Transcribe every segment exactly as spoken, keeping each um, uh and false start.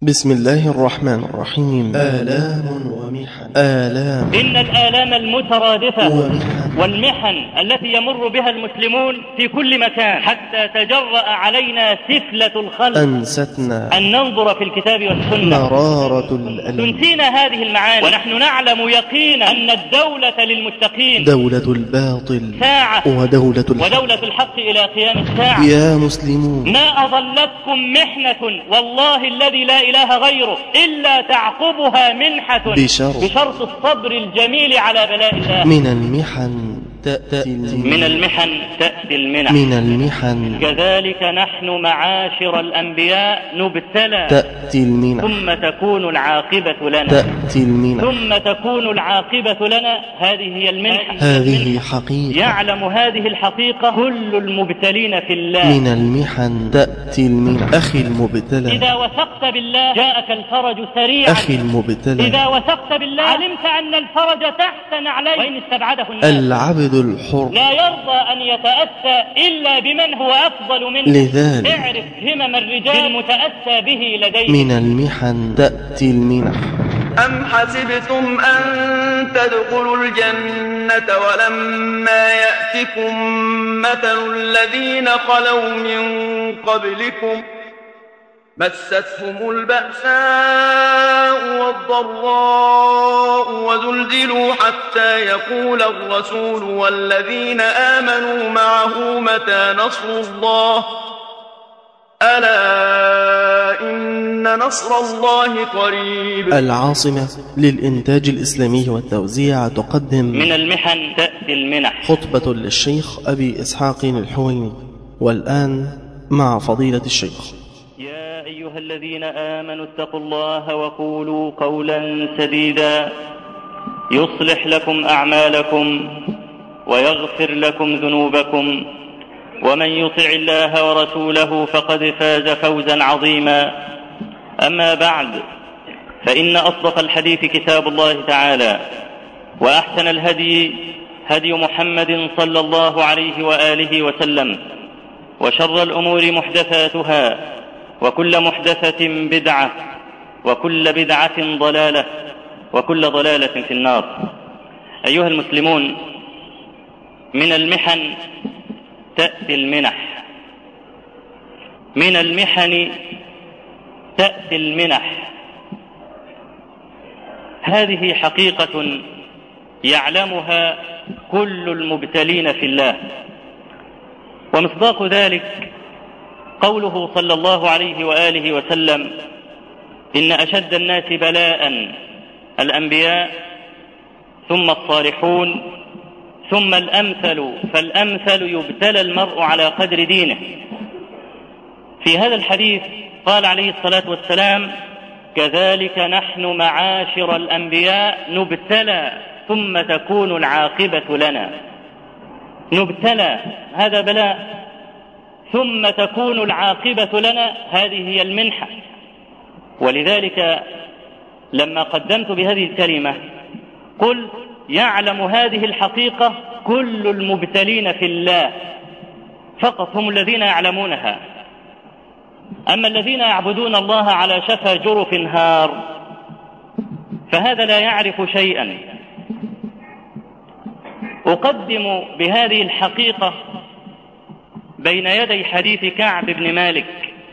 بسم الله الرحمن الرحيم. آلام ومحن. آلام. إن الآلام المترادفة ومحن والمحن التي يمر بها المسلمون في كل مكان حتى تجرأ علينا سفلة الخلق أنستنا أن ننظر في الكتاب والسنة. مرارة الألم. تنسينا هذه المعاني ونحن نعلم يقينا أن الدولة للمتقين، دولة الباطل ساعة ودولة الحق, ودولة الحق إلى قيام الساعة. يا مسلمون، ما أظلتكم محنة والله الذي لا إله غيره إلا تعقبها منحة بشرط, بشرط الصبر الجميل على بلاء الله. من المحن تأتي من المحن تأتي المنح. من المحن كذلك نحن معاشر الأنبياء نبتلى تأتي المنح، ثم تكون العاقبة لنا. تأتي المنح ثم تكون العاقبة لنا. هذه هي المنحة. هذه حقيقة. يعلم هذه الحقيقة كل المبتلين في الله. من المحن تأتي المنح. أخي المبتلى، إذا وثقت بالله جاءك الفرج سريعا. أخي المبتلى، إذا وثقت بالله علمت أن الفرج تحت نعليه وإن استبعده الناس. العبد الحر لا يرضى أن يتأسى إلا بمن هو أفضل منه. لذلك اعرف همم الرجال المتأسى به لديه. من المحن تأتي المنح. أم حسبتم أن تدخلوا الجنة ولما يأتكم مثل الذين خلوا من قبلكم مستهم البأساء والضراء وزلزلوا حتى يقول الرسول والذين آمنوا معه متى نصر الله ألا إن نصر الله قريب. العاصمة للإنتاج الإسلامي والتوزيع تقدم من المحن تأتي المنح، خطبة للشيخ أبي إسحاق الحويني. والآن مع فضيلة الشيخ. يا أيها الذين آمنوا اتقوا الله وقولوا قولا سديدا يصلح لكم أعمالكم ويغفر لكم ذنوبكم، ومن يطع الله ورسوله فقد فاز فوزا عظيما. أما بعد، فإن أصدق الحديث كتاب الله تعالى، وأحسن الهدي هدي محمد صلى الله عليه وآله وسلم، وشر الأمور محدثاتها، وكل محدثة بدعة، وكل بدعة ضلالة، وكل ضلالة في النار. أيها المسلمون، من المحن تأتي المنح. من المحن تأتي المنح. هذه حقيقة يعلمها كل المبتلين في الله، ومصداق ذلك قوله صلى الله عليه وآله وسلم: إن أشد الناس بلاء الأنبياء، ثم الصالحون، ثم الأمثل فالأمثل، يبتلى المرء على قدر دينه. في هذا الحديث قال عليه الصلاة والسلام: كذلك نحن معاشر الأنبياء نبتلى ثم تكون العاقبة لنا. نبتلى، هذا بلاء، ثم تكون العاقبة لنا، هذه هي المنحة. ولذلك لما قدمت بهذه الكلمة قل يعلم هذه الحقيقة كل المبتلين في الله، فقط هم الذين يعلمونها. أما الذين يعبدون الله على شفا جرف هار فهذا لا يعرف شيئا. أقدم بهذه الحقيقة بين يدي حديث كعب بن مالك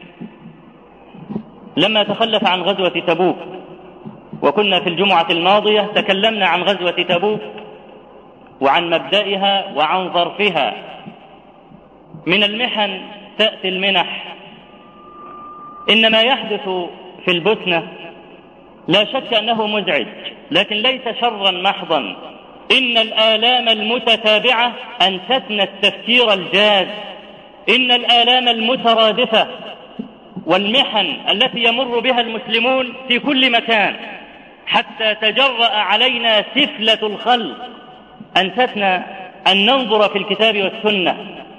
لما تخلف عن غزوة تبوك، وكنا في الجمعة الماضية تكلمنا عن غزوة تبوك وعن مبدئها وعن ظرفها. من المحن تأتي المنح. إن ما يحدث في البوسنة لا شك أنه مزعج، لكن ليس شرا محضا. إن الآلام المتتابعة أنستنا التفكير الجاد. إن الآلام المترادفة والمحن التي يمر بها المسلمون في كل مكان حتى تجرأ علينا سفلة الخلق أنستنا أن ننظر في الكتاب والسنة.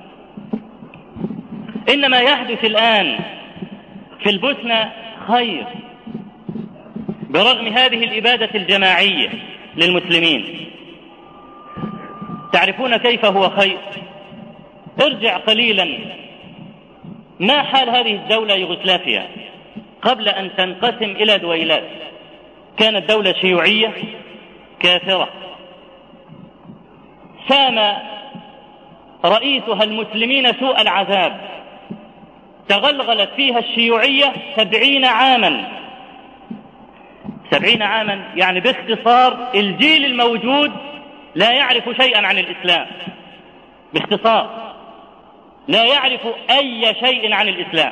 إن ما يحدث الآن في البوسنة خير برغم هذه الإبادة الجماعية للمسلمين. تعرفون كيف هو خير؟ ارجع قليلا، ما حال هذه الدولة يوغوسلافيا؟ قبل أن تنقسم إلى دويلات. كانت دولة شيوعية كافرة سام رئيسها المسلمين سوء العذاب، تغلغلت فيها الشيوعية سبعين عاما. سبعين عاما يعني باختصار الجيل الموجود لا يعرف شيئا عن الإسلام، باختصار لا يعرف أي شيء عن الإسلام.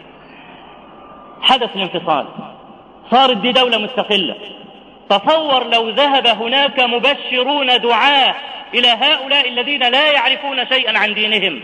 حدث الانفصال، صارت دي دولة مستقلة. تصور لو ذهب هناك مبشرون دعاة إلى هؤلاء الذين لا يعرفون شيئا عن دينهم،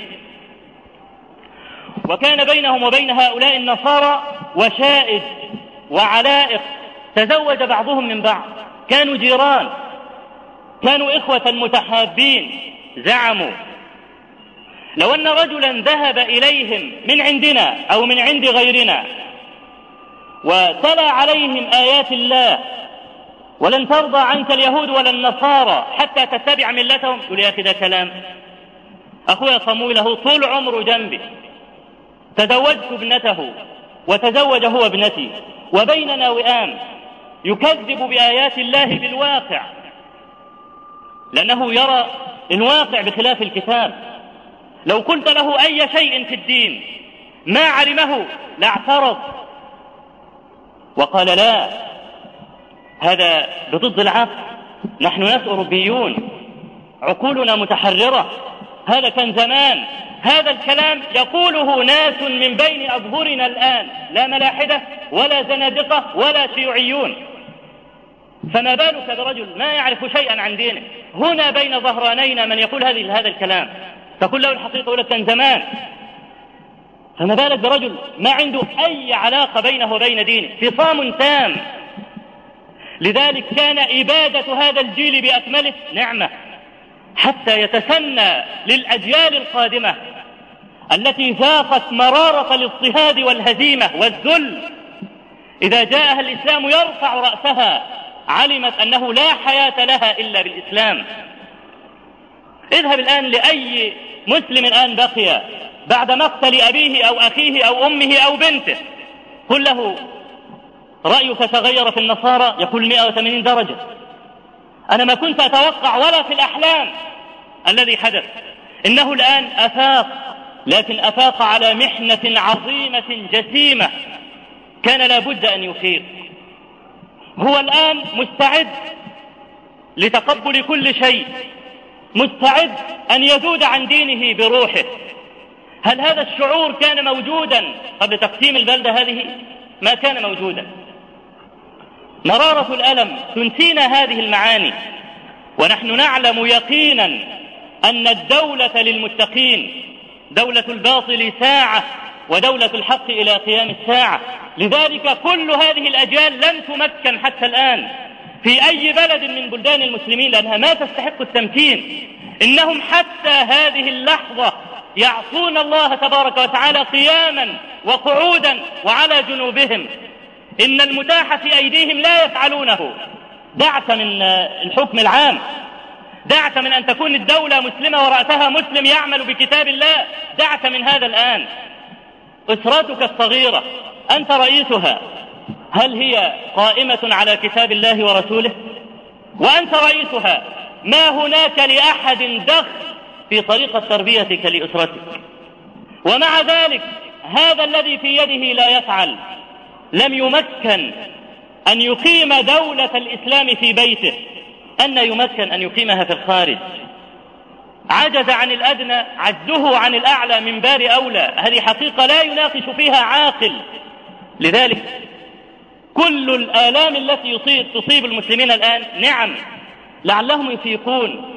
وكان بينهم وبين هؤلاء النصارى وشائج وعلائق، تزوج بعضهم من بعض، كانوا جيران، كانوا إخوة متحابين. زعموا لو أن رجلا ذهب إليهم من عندنا أو من عند غيرنا وتلا عليهم آيات الله ولن ترضى عنك اليهود ولا النصارى حتى تتبع ملتهم، يقول يا أخي ده كلام. أخويا صمويل له طول عمره جنبي، تزوجت ابنته وتزوج هو ابنتي وبيننا وئام، يكذب بآيات الله بالواقع لأنه يرى الواقع بخلاف الكتاب. لو قلت له أي شيء في الدين ما علمه لاعترض وقال لا، هذا بضد العقل، نحن ناس أوروبيون عقولنا متحررة، هذا كان زمان، هذا الكلام يقوله ناس من بين أظهرنا الآن، لا ملاحدة ولا زنادقة ولا شيوعيون، فما بالك برجل ما يعرف شيئا عن دينه؟ هنا بين ظهرانينا من يقول هذه هذا الكلام، تقول له الحقيقة يقول لك كان زمان، فما بالك برجل ما عنده أي علاقة بينه وبين دينه، فصام تام. لذلك كان إبادة هذا الجيل بأكمله نعمة، حتى يتسنى للأجيال القادمة التي ذاقت مرارة الاضطهاد والهزيمة والذل، إذا جاءها الإسلام يرفع رأسها علمت أنه لا حياة لها إلا بالإسلام. اذهب الآن لأي مسلم الآن بقي بعد مقتل أبيه أو أخيه أو أمه أو بنته، قل له رأيك تغير في النصارى؟ يقول مئة وثمانين درجة. أنا ما كنت أتوقع ولا في الأحلام الذي حدث، إنه الآن أفاق، لكن أفاق على محنة عظيمة جسيمة كان لابد أن يفيق. هو الآن مستعد لتقبل كل شيء، مستعد أن يذود عن دينه بروحه. هل هذا الشعور كان موجودا قبل تقسيم البلدة هذه؟ ما كان موجودا. مرارة الألم تنسينا هذه المعاني، ونحن نعلم يقينا أن الدولة للمتقين، دولة الباطل ساعة ودولة الحق إلى قيام الساعة. لذلك كل هذه الأجيال لم تمكن حتى الآن في أي بلد من بلدان المسلمين، لأنها ما تستحق التمكين. إنهم حتى هذه اللحظة يعصون الله تبارك وتعالى قياما وقعودا وعلى جنوبهم، إن المتاح في أيديهم لا يفعلونه. دعك من الحكم العام، دعك من أن تكون الدولة مسلمة ورأسها مسلم يعمل بكتاب الله، دعك من هذا الآن. أسرتك الصغيرة أنت رئيسها، هل هي قائمة على كتاب الله ورسوله؟ وأنت رئيسها، ما هناك لأحد دخل في طريقة تربيتك لأسرتك. ومع ذلك هذا الذي في يده لا يفعل، لم يمكن أن يقيم دولة الإسلام في بيته، أن يمكن أن يقيمها في الخارج. عجز عن الأدنى، عجزه عن الأعلى من باب أولى. هذه حقيقة لا يناقش فيها عاقل. لذلك كل الآلام التي يصيب تصيب المسلمين الآن نعم لعلهم يفيقون.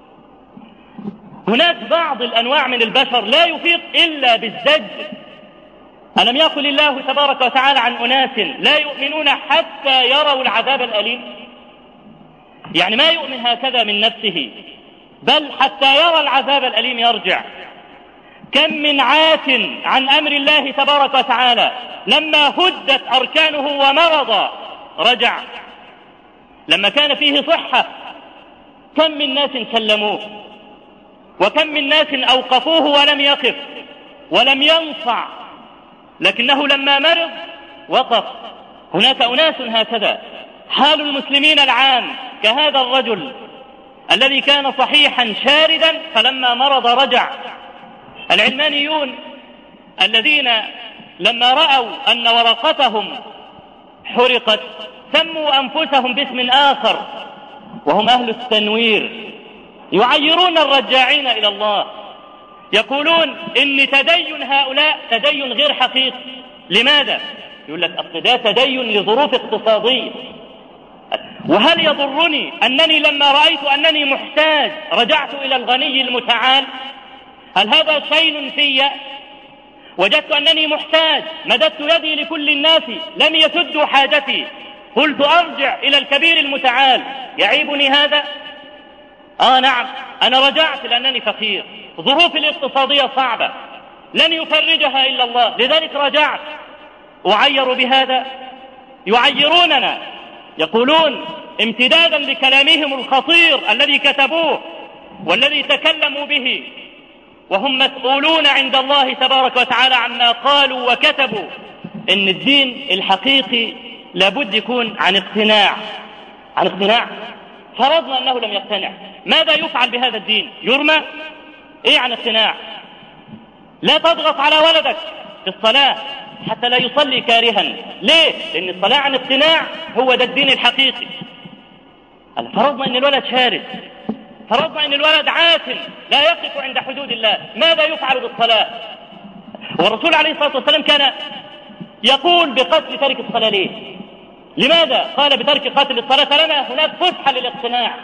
هناك بعض الأنواع من البشر لا يفيق إلا بالزجر. ألم يقل الله تبارك وتعالى عن أناس لا يؤمنون حتى يروا العذاب الأليم؟ يعني ما يؤمن هكذا من نفسه، بل حتى يرى العذاب الأليم يرجع. كم من عات عن أمر الله تبارك وتعالى لما هدت أركانه ومرض رجع. لما كان فيه صحة كم من ناس كلموه، وكم من ناس أوقفوه ولم يقف ولم ينصع، لكنه لما مرض وقف. هناك أناس هكذا. حال المسلمين العام كهذا الرجل الذي كان صحيحا شاردا فلما مرض رجع. العلمانيون الذين لما رأوا أن ورقتهم حرقت سموا أنفسهم باسم آخر، وهم أهل التنوير، يعيرون الرجاعين إلى الله، يقولون إن تدين هؤلاء تدين غير حقيقي. لماذا؟ يقول لك أصل ده تدين لظروف اقتصادية. وهل يضرني أنني لما رأيت أنني محتاج رجعت إلى الغني المتعال؟ هل هذا شيء في؟ وجدت أنني محتاج مددت يدي لكل الناس لم يسدوا حاجتي، قلت أرجع إلى الكبير المتعال، يعيبني هذا؟ آه نعم، أنا رجعت لأنني فقير، ظروفي الاقتصادية صعبة لن يفرجها إلا الله، لذلك رجعت. أعير بهذا؟ يعيروننا، يقولون امتدادا لكلامهم الخطير الذي كتبوه والذي تكلموا به، وهم مسؤولون عند الله تبارك وتعالى عما قالوا وكتبوا، إن الدين الحقيقي لابد يكون عن اقتناع. عن اقتناع. فرضنا أنه لم يقتنع، ماذا يفعل بهذا الدين؟ يرمى؟ إيه عن اقتناع؟ لا تضغط على ولدك في الصلاة حتى لا يصلي كارها. ليه؟ لأن الصلاة عن اقتناع، هو ده الدين الحقيقي. فرضنا أن الولد شارد، فرضنا أن الولد عاثم لا يقف عند حدود الله، ماذا يفعل بالصلاة؟ والرسول عليه الصلاة والسلام كان يقول بقتل تارك الصلاة. ليه؟ لماذا قال بترك قتل الصلاة؟ فلنا هناك فسحة للاقتناع،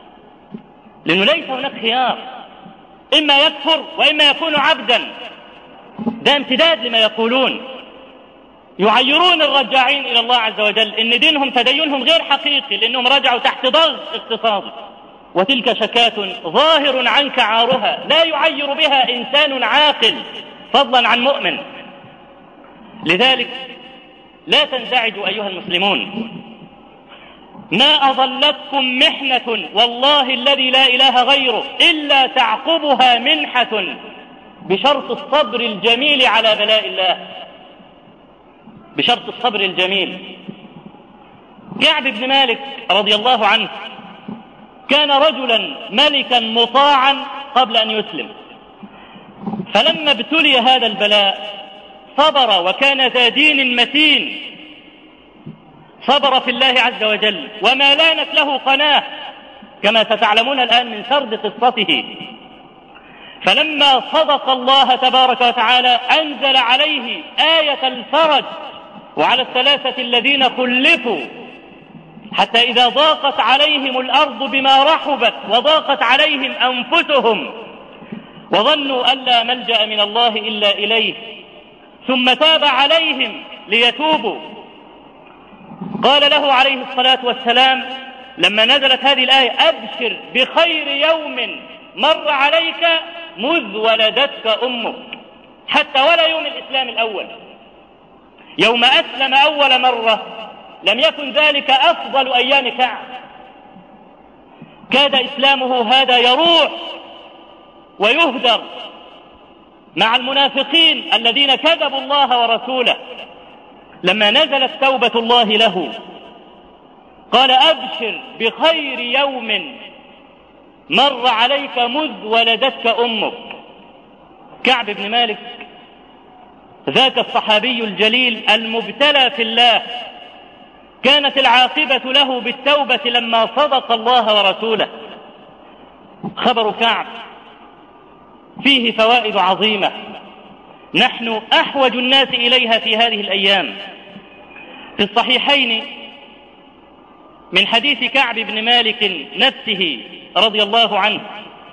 لأنه ليس هناك خيار، إما يكفر وإما يكون عبدا. ده امتداد لما يقولون. يعيرون الرجاعين إلى الله عز وجل إن دينهم تدينهم غير حقيقي، لأنهم رجعوا تحت ضغط اقتصادي، وتلك شكاة ظاهر عنك عارها لا يعير بها إنسان عاقل فضلا عن مؤمن. لذلك لا تنزعجوا أيها المسلمون، ما أظلتكم محنة والله الذي لا إله غيره إلا تعقبها منحة بشرط الصبر الجميل على بلاء الله. بشرط الصبر الجميل. كعب بن مالك رضي الله عنه كان رجلا ملكا مطاعا قبل أن يسلم، فلما ابتلي هذا البلاء صبر وكان ذا دين متين، صبر في الله عز وجل وما لانت له قناة كما ستعلمون الآن من سرد قصته. فلما صدق الله تبارك وتعالى أنزل عليه آية الفرج وعلى الثلاثة الذين خلفوا حتى إذا ضاقت عليهم الأرض بما رحبت وضاقت عليهم أنفسهم وظنوا أن لا ملجأ من الله إلا إليه ثم تاب عليهم ليتوبوا. قال له عليه الصلاة والسلام لما نزلت هذه الآية: أبشر بخير يوم مر عليك مذ ولدتك أمك. حتى ولا يوم الإسلام الأول، يوم أسلم أول مرة لم يكن ذلك أفضل أيام كعب. كاد إسلامه هذا يروح ويهدر مع المنافقين الذين كذبوا الله ورسوله. لما نزلت توبة الله له قال: أبشر بخير يوم مر عليك مذ ولدتك أمك. كعب بن مالك ذاك الصحابي الجليل المبتلى في الله، كانت العاقبة له بالتوبة لما صدق الله ورسوله. خبر كعب فيه فوائد عظيمة نحن أحوج الناس إليها في هذه الأيام. في الصحيحين من حديث كعب بن مالك نفسه رضي الله عنه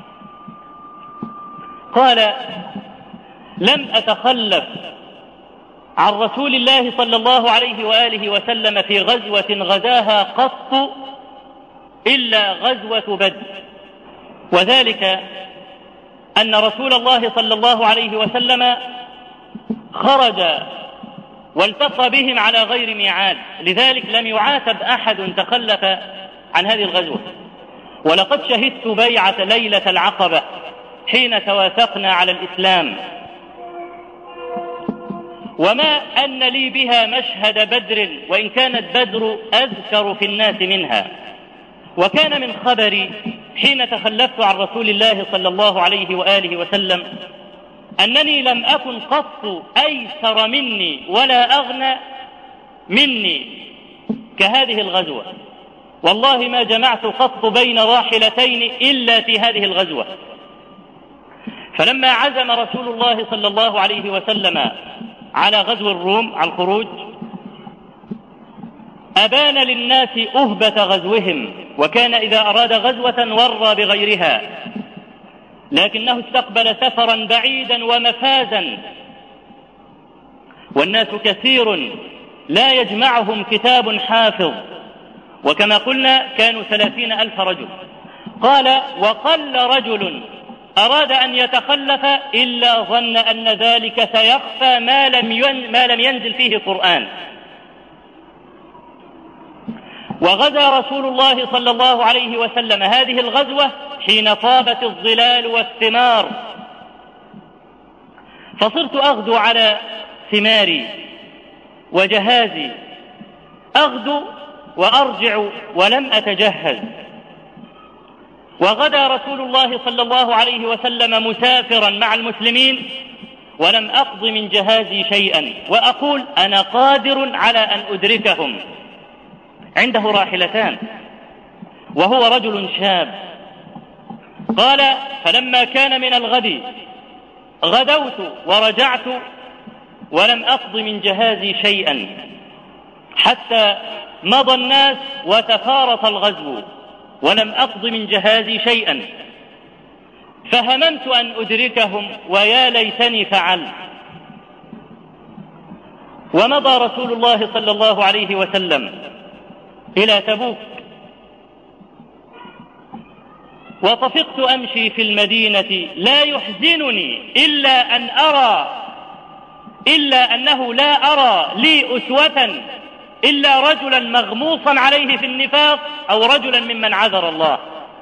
قال: لم أتخلف عن رسول الله صلى الله عليه وآله وسلم في غزوة غزاها قط إلا غزوة بدر، وذلك أن رسول الله صلى الله عليه وسلم خرج والتقى بهم على غير ميعاد، لذلك لم يعاتب أحد تخلف عن هذه الغزوة. ولقد شهدت بيعة ليلة العقبة حين توافقنا على الإسلام، وما أن لي بها مشهد بدر، وإن كانت بدر أذكر في الناس منها. وكان من خبري حين تخلفت عن رسول الله صلى الله عليه وآله وسلم أنني لم أكن قط أيسر مني ولا أغنى مني كهذه الغزوة، والله ما جمعت قط بين راحلتين إلا في هذه الغزوة. فلما عزم رسول الله صلى الله عليه وسلم على غزو الروم، على الخروج، أبان للناس أهبة غزوهم، وكان إذا أراد غزوة ورى بغيرها، لكنه استقبل سفرا بعيدا ومفازا، والناس كثير لا يجمعهم كتاب حافظ، وكما قلنا كانوا ثلاثين ألف رجل. قال: وقل رجل أراد أن يتخلف إلا ظن أن ذلك سيخفى ما لم ما لم ينزل فيه قرآن. وغزا رسول الله صلى الله عليه وسلم هذه الغزوة حين طابت الظلال والثمار، فصرت أغدو على ثماري وجهازي، أغدو وأرجع ولم أتجهز. وغدا رسول الله صلى الله عليه وسلم مسافرا مع المسلمين ولم أقض من جهازي شيئا، وأقول أنا قادر على أن أدركهم. عنده راحلتان وهو رجل شاب. قال: فلما كان من الغد غدوت ورجعت ولم أقض من جهازي شيئا، حتى مضى الناس وتفارط الغزو ولم أقض من جهازي شيئا، فهممت أن أدركهم ويا ليتني فعلت. ومضى رسول الله صلى الله عليه وسلم إلى تبوك، وطفقت أمشي في المدينة لا يحزنني إلا أن أرى إلا أنه لا أرى لي أسوة إلا رجلا مغموصا عليه في النفاق أو رجلا ممن عذر الله.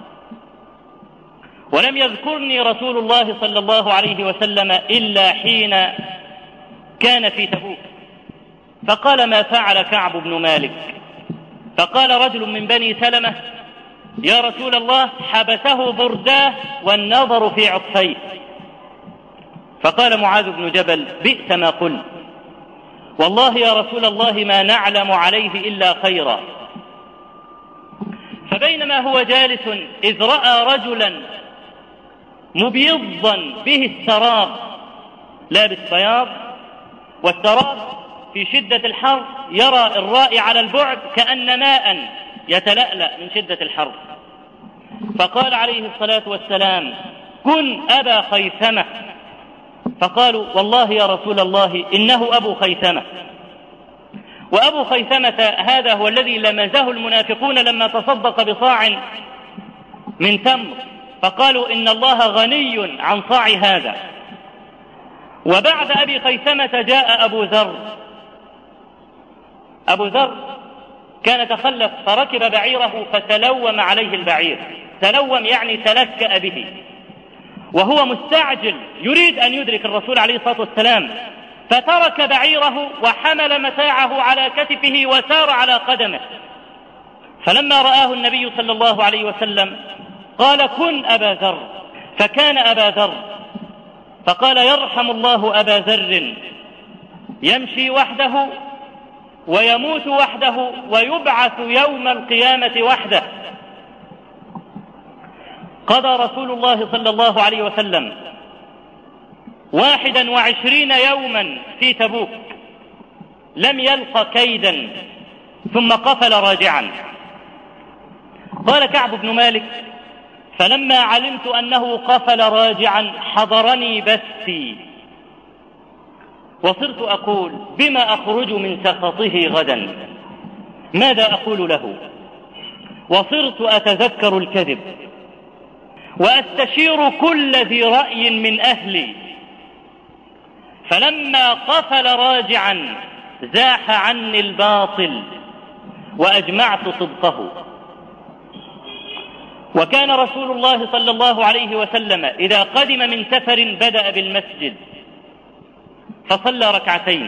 ولم يذكرني رسول الله صلى الله عليه وسلم إلا حين كان في تبوك، فقال: ما فعل كعب بن مالك؟ فقال رجل من بني سلمة: يا رسول الله، حبسه برداه والنظر في عطفيه. فقال معاذ بن جبل: بئس ما قلت، والله يا رسول الله ما نعلم عليه إلا خيرا. فبينما هو جالس إذ رأى رجلا مبيضا به السراب، لابس بياض، والسراب في شدة الحر يرى الرائي على البعد كأن ماء يتلألأ من شدة الحر. فقال عليه الصلاة والسلام: كن أبا خيثمة. فقالوا: والله يا رسول الله إنه أبو خيثمة. وأبو خيثمة هذا هو الذي لمزه المنافقون لما تصدق بصاع من تمر، فقالوا: إن الله غني عن صاع هذا. وبعد أبي خيثمة جاء أبو ذر. أبو ذر كان تخلف فركب بعيره فتلوم عليه البعير، تلوم يعني تلكأ به، وهو مستعجل يريد أن يدرك الرسول عليه الصلاة والسلام، فترك بعيره وحمل متاعه على كتفه وسار على قدمه. فلما رآه النبي صلى الله عليه وسلم قال: كن أبا ذر. فكان أبا ذر، فقال: يرحم الله أبا ذر، يمشي وحده ويموت وحده ويبعث يوم القيامة وحده. قضى رسول الله صلى الله عليه وسلم واحدا وعشرين يوما في تبوك، لم يلق كيدا، ثم قفل راجعا. قال كعب بن مالك: فلما علمت أنه قفل راجعا حضرني بثي، وصرت أقول: بما أخرج من سخطه غدا؟ ماذا أقول له؟ وصرت أتذكر الكذب وأستشير كل ذي رأي من أهلي. فلما قفل راجعا زاح عني الباطل وأجمعت صدقه. وكان رسول الله صلى الله عليه وسلم إذا قدم من سفر بدأ بالمسجد، فصلى ركعتين.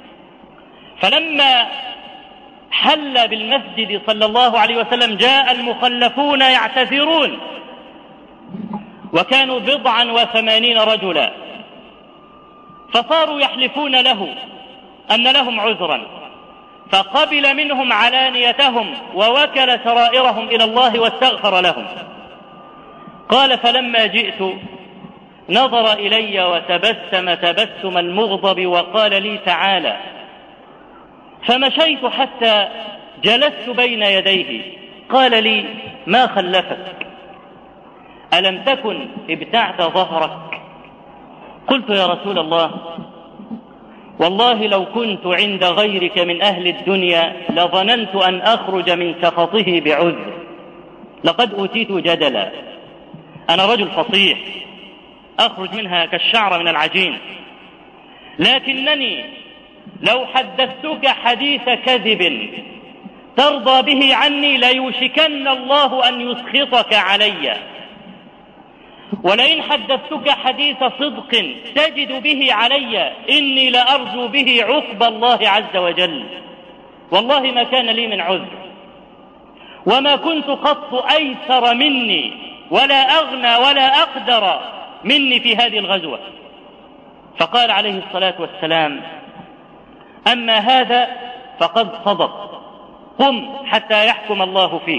فلما حل بالمسجد صلى الله عليه وسلم جاء المخلفون يعتذرون، وكانوا بضعا وثمانين رجلا، فصاروا يحلفون له أن لهم عذرا، فقبل منهم علانيتهم ووكل سرائرهم إلى الله واستغفر لهم. قال فلما جئت نظر إلي وتبسم تبسم المغضب وقال لي تعالى، فمشيت حتى جلست بين يديه. قال لي ما خلفك؟ ألم تكن ابتعت ظهرك؟ قلت يا رسول الله والله لو كنت عند غيرك من أهل الدنيا لظننت أن أخرج من سخطه بعذر، لقد أوتيت جدلا، أنا رجل فصيح أخرج منها كالشعر من العجين، لكنني لو حدثتك حديث كذب ترضى به عني ليوشكن الله أن يسخطك علي، ولئن حدثتك حديث صدق تجد به علي إني لأرجو به عقب الله عز وجل. والله ما كان لي من عذر، وما كنت قط أيسر مني ولا أغنى ولا أقدر مني في هذه الغزوة. فقال عليه الصلاة والسلام أما هذا فقد صدق، قم حتى يحكم الله فيك.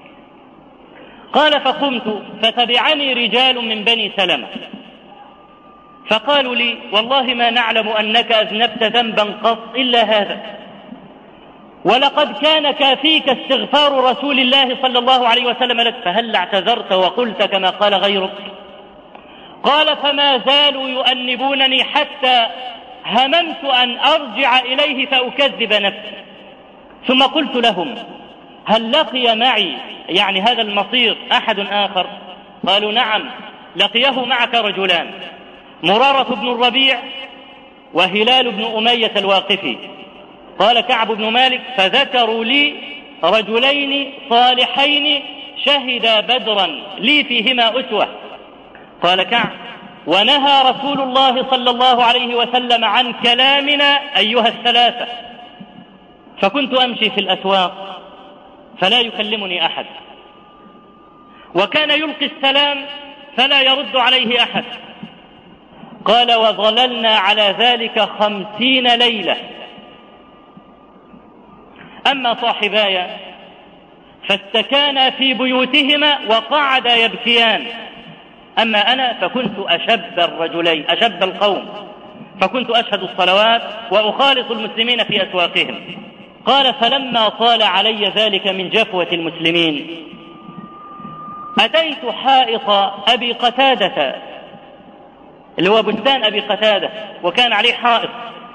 قال فقمت فتبعني رجال من بني سلمة فقالوا لي والله ما نعلم أنك أذنبت ذنبا قط إلا هذا، ولقد كان كافيك استغفار رسول الله صلى الله عليه وسلم لك، فهل اعتذرت وقلت كما قال غيرك؟ قال فما زالوا يؤنبونني حتى هممت أن أرجع إليه فأكذب نفسي، ثم قلت لهم هل لقي معي يعني هذا المصير أحد آخر؟ قالوا نعم لقيه معك رجلان، مرارة بن الربيع وهلال بن أمية الواقفي. قال كعب بن مالك فذكروا لي رجلين صالحين شهدا بدرا لي فيهما أسوة. قال كعب ونهى رسول الله صلى الله عليه وسلم عن كلامنا أيها الثلاثة، فكنت أمشي في الأسواق فلا يكلمني أحد، وكان يلقي السلام فلا يرد عليه أحد. قال وظللنا على ذلك خمسين ليلة. أما صاحباي فاستكانا في بيوتهما وقعدا يبكيان، أما أنا فكنت أشب الرجلين أشب القوم، فكنت أشهد الصلوات وأخالط المسلمين في أسواقهم. قال فلما طال علي ذلك من جفوة المسلمين أتيت حائط أبي قتادة اللي هو بستان أبي قتادة، وكان عليه حائط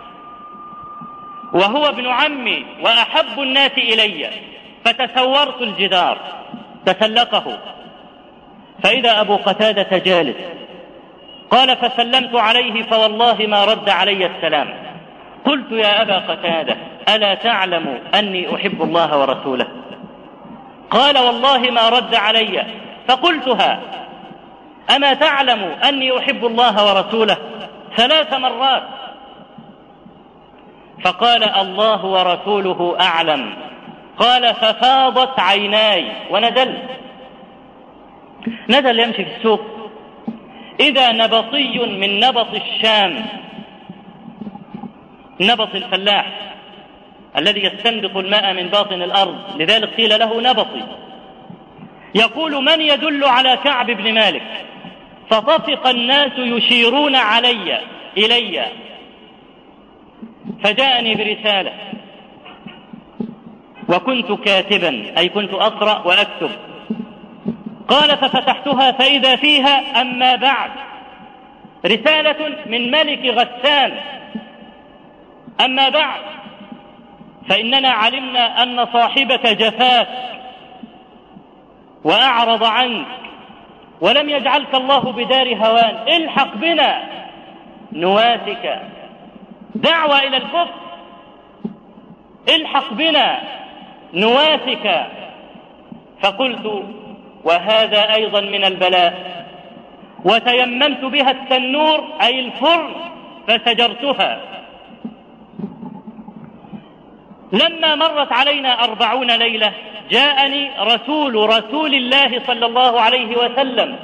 وهو ابن عمي وأحب الناس إلي، فتسورت الجدار تسلقه فإذا أبو قتادة جالس. قال فسلمت عليه فوالله ما رد علي السلام. قلت يا أبا قتادة ألا تعلم أني أحب الله ورسوله؟ قال والله ما رد علي. فقلتها أما تعلم أني أحب الله ورسوله؟ ثلاث مرات. فقال الله ورسوله أعلم. قال ففاضت عيناي ونزل نزل يمشي في السوق، إذا نبطي من نبط الشام، نبط الفلاح الذي يستنبط الماء من باطن الأرض، لذلك قيل له نبطي، يقول من يدل على كعب بن مالك؟ فطفق الناس يشيرون علي إلي، فجاءني برسالة وكنت كاتبا أي كنت أقرأ وأكتب. قال ففتحتها فإذا فيها أما بعد رسالة من ملك غسان، أما بعد فإننا علمنا أن صاحبك جفاك وأعرض عنك ولم يجعلك الله بدار هوان، الحق بنا نواتك، دعوة إلى الكفر، الحق بنا نواتك. فقلت وهذا أيضا من البلاء، وتيممت بها التنور أي الفرن فسجرتها. لما مرت علينا أربعون ليلة جاءني رسول رسول الله صلى الله عليه وسلم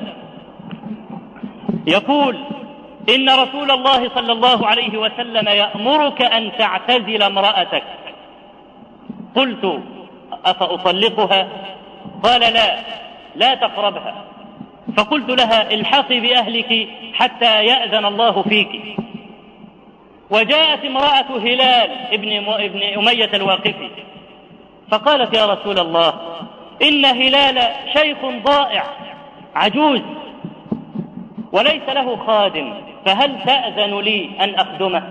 يقول إن رسول الله صلى الله عليه وسلم يأمرك أن تعتزل امرأتك. قلت أفأطلقها؟ قال لا لا تقربها. فقلت لها الحقي بأهلك حتى يأذن الله فيك. وجاءت امرأة هلال ابن, ابن أمية الواقفي فقالت يا رسول الله إن هلال شيخ ضائع عجوز وليس له خادم، فهل تأذن لي أن أخدمه؟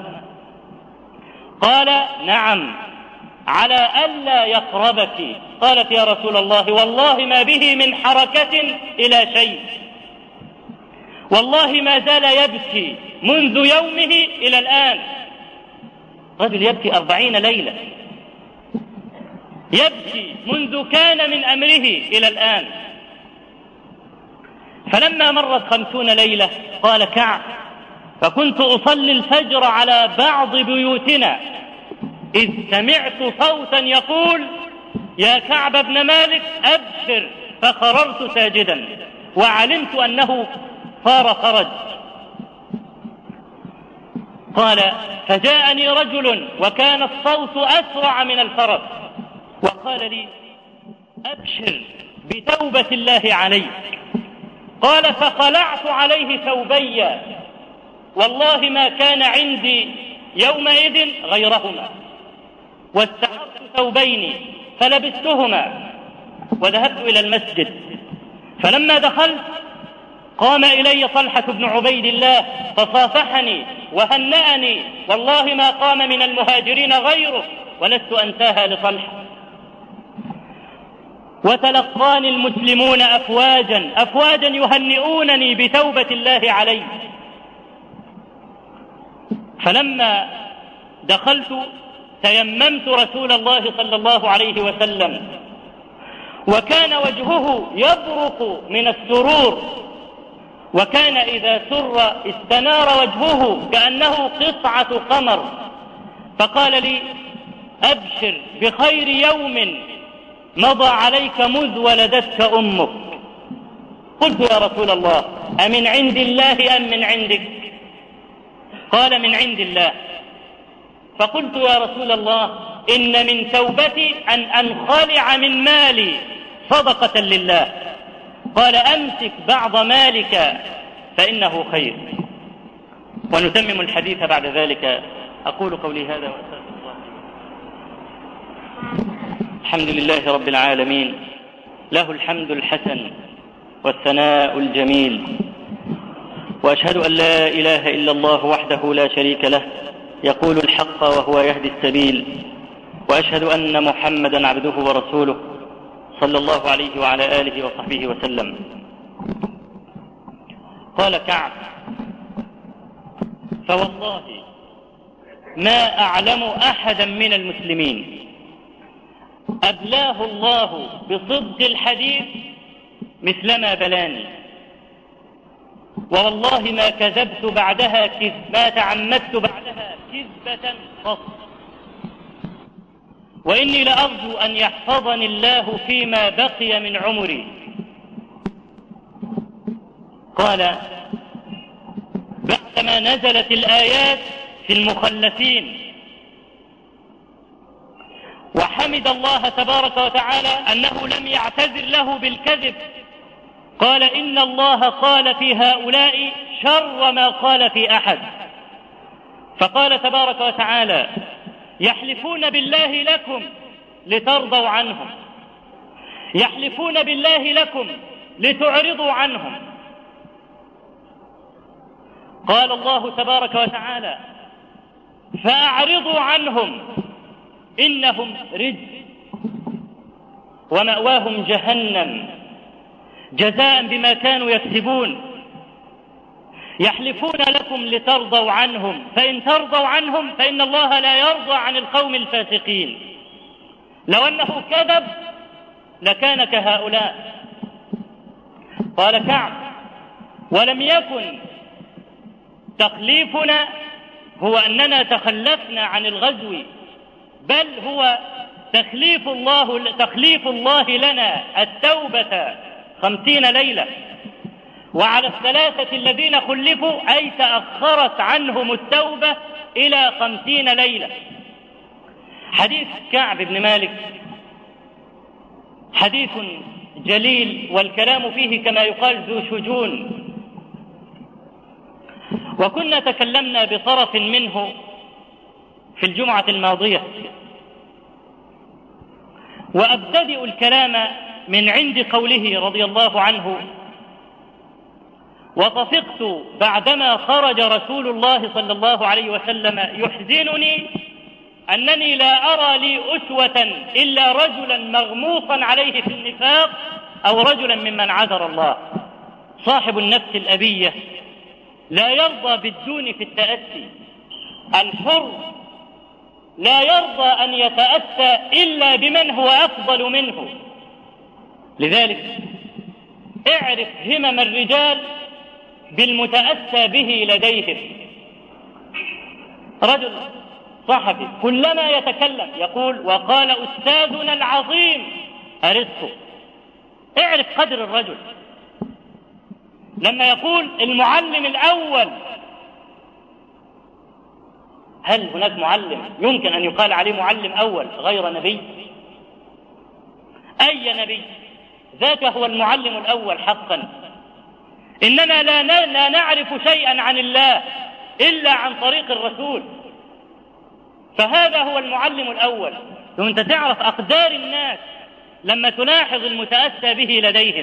قال نعم على ألا يقربك. قالت يا رسول الله والله ما به من حركة إلى شيء، والله ما زال يبكي منذ يومه إلى الآن. رجل يبكي أربعين ليلة، يبكي منذ كان من أمره إلى الآن. فلما مرت خمسون ليلة قال كعب فكنت أصلي الفجر على بعض بيوتنا إذ سمعت صوتا يقول يا كعب بن مالك أبشر، فخررت ساجدا وعلمت أنه صار خرج. قال فجاءني رجل وكان الصوت أسرع من الفرس وقال لي أبشر بتوبة الله عليك. قال فخلعت عليه ثوبي والله ما كان عندي يومئذ غيرهما، واستحرت ثوبين فلبستهما وذهبت إلى المسجد. فلما دخلت قام إلي طلحة بن عبيد الله فصافحني وهنأني، والله ما قام من المهاجرين غيره ولست أنساها لطلحة. وتلقاني المسلمون أفواجا أفواجا يهنئونني بتوبة الله علي. فلما دخلت تيممت رسول الله صلى الله عليه وسلم وكان وجهه يبرق من السرور، وكان إذا سر استنار وجهه كأنه قطعة قمر. فقال لي أبشر بخير يوم مضى عليك مذ ولدتك أمك. قلت يا رسول الله أمن عند الله أم من عندك؟ قال من عند الله. فقلت يا رسول الله إن من توبتي أن أنخلع من مالي صدقة لله. قال أمسك بعض مالك فإنه خير. ونتمم الحديث بعد ذلك. أقول قولي هذا وأستغفر الله. الحمد لله رب العالمين، له الحمد الحسن والثناء الجميل، وأشهد أن لا إله إلا الله وحده لا شريك له يقول الحق وهو يهدي السبيل، وأشهد أن محمدا عبده ورسوله صلى الله عليه وعلى آله وصحبه وسلم. قال كعب فوالله ما أعلم أحدا من المسلمين أبلاه الله بصدق الحديث مثلما بلاني، ووالله ما كذبت بعدها كذب ما تعمدت بعدها كذبة قط، وإني لأرجو أن يحفظني الله فيما بقي من عمري. قال بعدما نزلت الآيات في المخلفين وحمد الله تبارك وتعالى أنه لم يعتذر له بالكذب، قال إن الله قال في هؤلاء شر ما قال في أحد. فقال تبارك وتعالى يحلفون بالله لكم لترضوا عنهم، يحلفون بالله لكم لتعرضوا عنهم. قال الله تبارك وتعالى فأعرضوا عنهم إنهم رجس ومأواهم جهنم جزاء بما كانوا يكسبون. يحلفون لكم لترضوا عنهم، فإن ترضوا عنهم فإن الله لا يرضى عن القوم الفاسقين. لو أنه كذب لكان كهؤلاء. قال كعب ولم يكن تخليفنا هو أننا تخلفنا عن الغزو، بل هو تخليف الله, تخليف الله لنا التوبة خمسين ليلة، وعلى الثلاثة الذين خلفوا أي تأخرت عنهم التوبة إلى خمسين ليلة. حديث كعب بن مالك حديث جليل، والكلام فيه كما يقال ذو شجون، وكنا تكلمنا بطرف منه في الجمعة الماضية، وأبتدئ الكلام من عند قوله رضي الله عنه: وطفقت بعدما خرج رسول الله صلى الله عليه وسلم يحزنني أنني لا أرى لي أسوة إلا رجلا مغموصا عليه في النفاق أو رجلا ممن عذر الله. صاحب النفس الأبية لا يرضى بالدون في التأسي، الحر لا يرضى أن يتأسى إلا بمن هو أفضل منه. لذلك اعرف همم الرجال بالمتأسى به لديهم. رجل صحفي كلما يتكلم يقول: وقال أستاذنا العظيم أرسطو. اعرف قدر الرجل. لما يقول المعلم الأول، هل هناك معلم يمكن أن يقال عليه معلم أول غير نبي؟ أي نبي؟ ذاك هو المعلم الأول حقا. إننا لا, لا نعرف شيئا عن الله إلا عن طريق الرسول، فهذا هو المعلم الأول. وأنت تعرف أقدار الناس لما تلاحظ المتأسى به لديهم.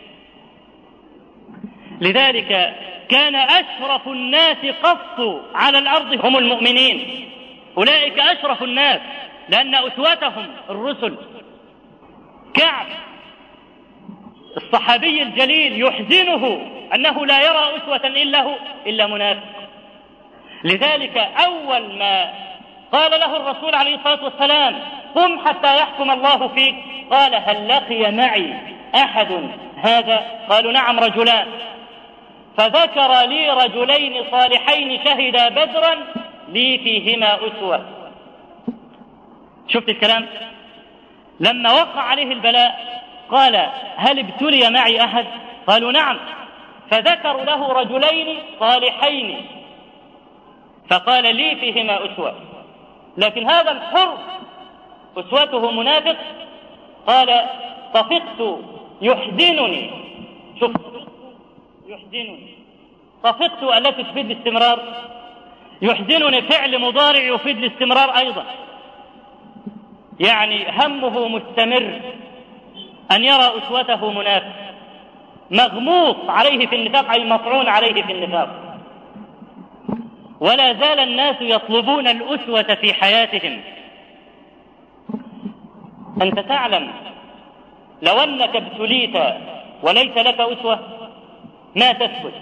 لذلك كان أشرف الناس قط على الأرض هم المؤمنين، أولئك أشرف الناس لأن أسوتهم الرسل. كعب الصحابي الجليل يحزنه أنه لا يرى أسوة إلا, إلا منافق. لذلك أول ما قال له الرسول عليه الصلاة والسلام: قم حتى يحكم الله فيك، قال: هل لقي معي أحد هذا؟ قالوا: نعم رجلان. فذكر لي رجلين صالحين شهدا بدرا لي فيهما أسوة. شفت الكلام؟ لما وقع عليه البلاء قال: هل ابتلي معي أحد؟ قالوا: نعم. فذكروا له رجلين صالحين فقال: لي فيهما أسوة. لكن هذا الحر أسوته منافق. قال: طفقت يحزنني. شوف، يحزنني. طفقت التي تفيد الاستمرار، يحزنني فعل مضارع يفيد الاستمرار أيضا، يعني همه مستمر أن يرى أسوته منافق، مغموص عليه في النفاق أي مطعون عليه في النفاق. ولا زال الناس يطلبون الأسوة في حياتهم. أنت تعلم لو أنك ابتليت وليس لك أسوة ما تثبت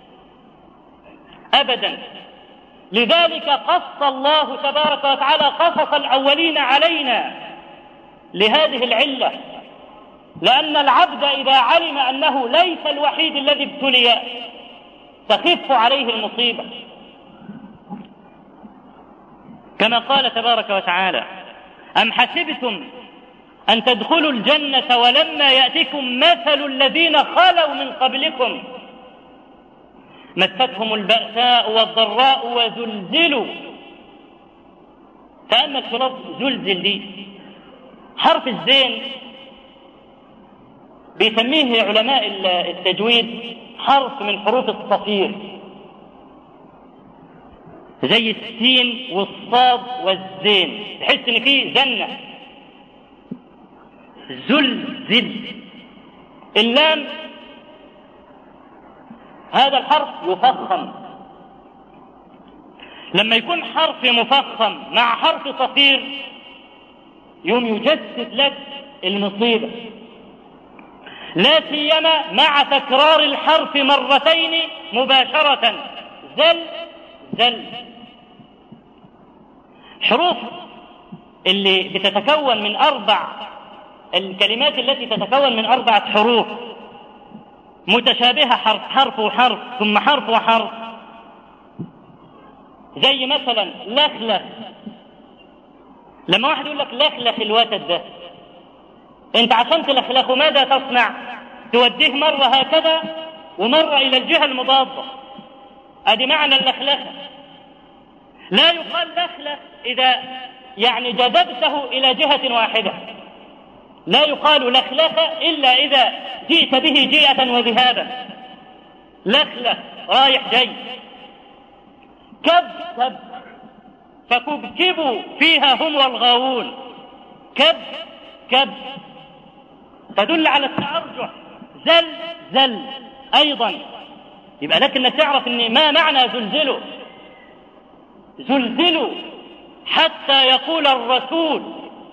أبدا. لذلك قص الله تبارك وتعالى قصص الأولين علينا لهذه العلة، لأن العبد إذا علم أنه ليس الوحيد الذي ابتلي تخف عليه المصيبة، كما قال تبارك وتعالى: أم حسبتم أن تدخلوا الجنة ولما يأتكم مثل الذين خلوا من قبلكم مستهم البأساء والضراء وزلزلوا. تأمل في لفظ زلزل دي، حرف الزين بيسميه علماء التجويد حرف من حروف الصفير، زي السين والصاد والزين، تحس ان فيه زنة. زلزل. اللام هذا الحرف يفخم، لما يكون حرف مفخم مع حرف صفير يوم يجسد لك المصيبة، لا سيما مع تكرار الحرف مرتين مباشرة. زل زل. حروف اللي بتتكون من أربع الكلمات التي تتكون من أربعة حروف متشابهة، حرف حرف وحرف ثم حرف وحرف، زي مثلا لخلخ. لما واحد يقول لك لخلخ الوتد ده، انت عشان تلخلخه ماذا تصنع؟ توديه مرة هكذا ومرة إلى الجهة المضادة. ادي معنى اللخلخة. لا يقال لخلخ إذا يعني جذبته إلى جهة واحدة، لا يقال لخلخ إلا إذا جئت به جيئة وذهابا. لخلخ رايح جاي. كبكب فكبكبوا فيها هم والغاوون. كب كب تدل على التأرجح. زل زل أيضا. يبقى لكن تعرف ان ما معنى زلزلوا. زلزلوا حتى يقول الرسول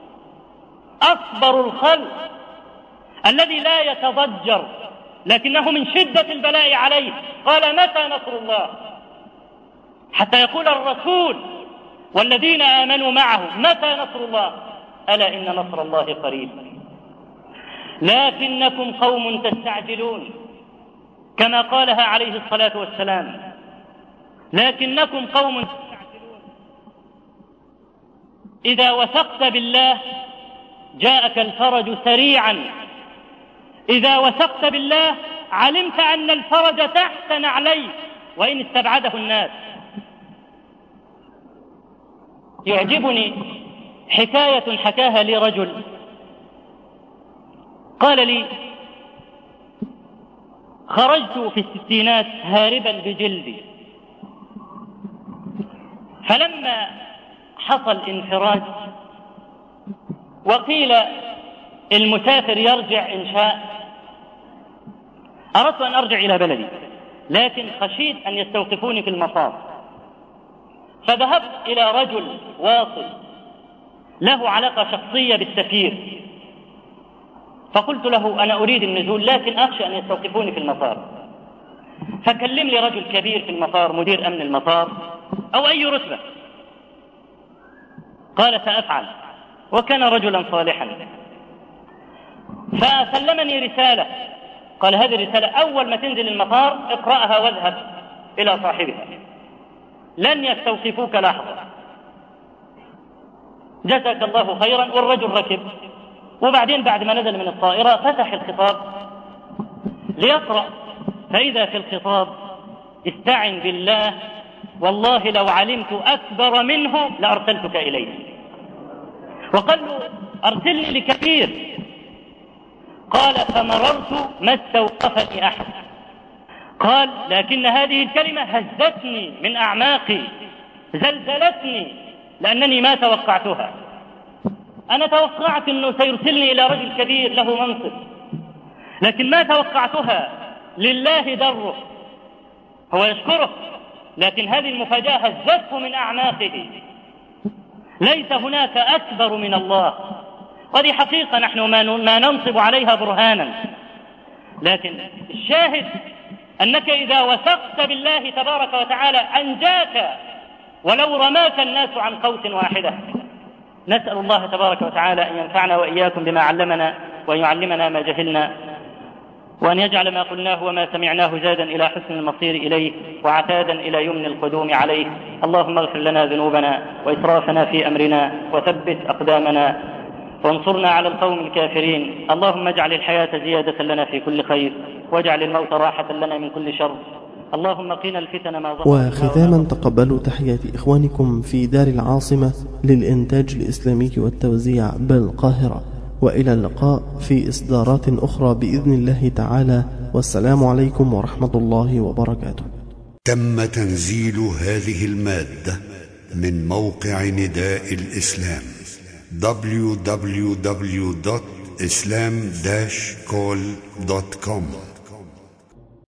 أصبر الخلق الذي لا يتضجر لكنه من شدة البلاء عليه قال متى نصر الله؟ حتى يقول الرسول والذين آمنوا معه متى نصر الله؟ ألا إن نصر الله قريب. لكنكم قوم تستعجلون كما قالها عليه الصلاة والسلام. لكنكم قوم تستعجلون. إذا وثقت بالله جاءك الفرج سريعا. إذا وثقت بالله علمت أن الفرج تحت نعليك وإن استبعده الناس. يعجبني حكاية حكاها لي رجل قال لي خرجت في الستينات هاربا بجلدي، فلما حصل انفراج وقيل المسافر يرجع إن شاء، أردت أن أرجع إلى بلدي لكن خشيت أن يستوقفوني في المطار، فذهبت إلى رجل واصل له علاقة شخصية بالسفير، فقلت له أنا أريد النزول لكن أخشى أن يستوقفوني في المطار. فكلم لي رجل كبير في المطار، مدير أمن المطار أو أي رتبة. قال سأفعل، وكان رجلا صالحا. فسلمني رسالة، قال هذه الرسالة أول ما تنزل المطار اقرأها واذهب إلى صاحبها، لن يستوقفوك لحظة. جزاك الله خيرا. والرجل ركب، وبعدين بعد ما نزل من الطائرة فتح الخطاب ليقرأ، فإذا في الخطاب استعن بالله والله لو علمت أكبر منه لأرسلتك إليه. وقال له أرسلني لكثير. قال فمررت ما استوقفني أحد. قال لكن هذه الكلمة هزتني من أعماقي، زلزلتني، لأنني ما توقعتها. أنا توقعت أنه سيرسلني إلى رجل كبير له منصب، لكن ما توقعتها. لله دره، هو يشكره، لكن هذه المفاجأة هزته من أعماقه. ليس هناك أكبر من الله، وهذه حقيقة نحن ما ننصب عليها برهانا. لكن الشاهد أنك إذا وثقت بالله تبارك وتعالى أنجاك ولو رماك الناس عن قوس واحدة. نسأل الله تبارك وتعالى أن ينفعنا وإياكم بما علمنا وأن يعلمنا ما جهلنا، وأن يجعل ما قلناه وما سمعناه زادا إلى حسن المصير إليه وعتادا إلى يمن القدوم عليه. اللهم اغفر لنا ذنوبنا وإسرافنا في أمرنا وثبت أقدامنا وانصرنا على القوم الكافرين. اللهم اجعل الحياة زيادة لنا في كل خير واجعل الموت راحة لنا من كل شر. اللهم قنا الفتن ما ظهر. وختاما تقبلوا تحيات إخوانكم في دار العاصمة للإنتاج الإسلامي والتوزيع بالقاهرة، وإلى اللقاء في إصدارات أخرى بإذن الله تعالى، والسلام عليكم ورحمة الله وبركاته. تم تنزيل هذه المادة من موقع نداء الإسلام دبليو دبليو دبليو دوت إسلام داش كول دوت كوم.